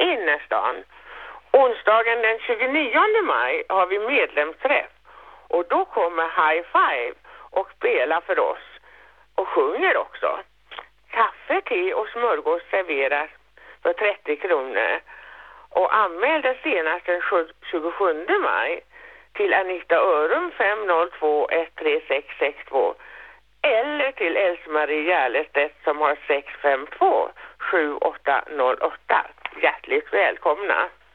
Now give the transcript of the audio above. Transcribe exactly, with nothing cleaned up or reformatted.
innerstan. Onsdagen den tjugonionde maj har vi medlemsträff. Och då kommer High Five och spelar för oss. Och sjunger också. Kaffe, te och smörgås serveras för trettio kronor. Och anmäl det senast den tjugosjunde maj till Anita Örum fem noll två ett tre sex sex två eller till Else-Marie Järlestedt som har sex fem två sju åtta noll åtta. Hjärtligt välkomna!